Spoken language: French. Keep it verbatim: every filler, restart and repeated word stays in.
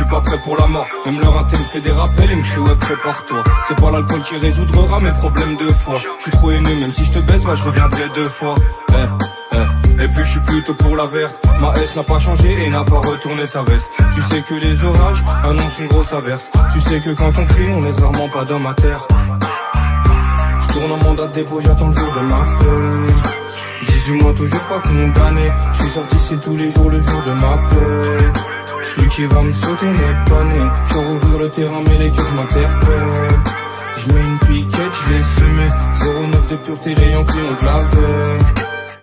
suis pas prêt pour la mort. Même leur inté me fait des rappels et me crie ouais prépare-toi. C'est pas l'alcool qui résoudra mes problèmes de foi. Je suis trop haineux, même si je te baisse, bah je reviendrai deux fois. Eh, eh. Et puis je suis plutôt pour la verte. Ma S n'a pas changé et n'a pas retourné sa veste. Tu sais que les orages annoncent une grosse averse. Tu sais que quand on crie on laisse rarement pas d'homme à terre. Je tourne en mandat de dépôt, j'attends le jour de ma paix. dix-huit mois toujours pas condamné. Je suis sorti c'est tous les jours le jour de ma paix. Celui qui va me sauter n'est pas né. Je rouvrir le terrain mais les cœurs m'interpellent. Je mets une piquette, je l'ai semé. zéro neuf de pureté, les Yankees ont de la veille.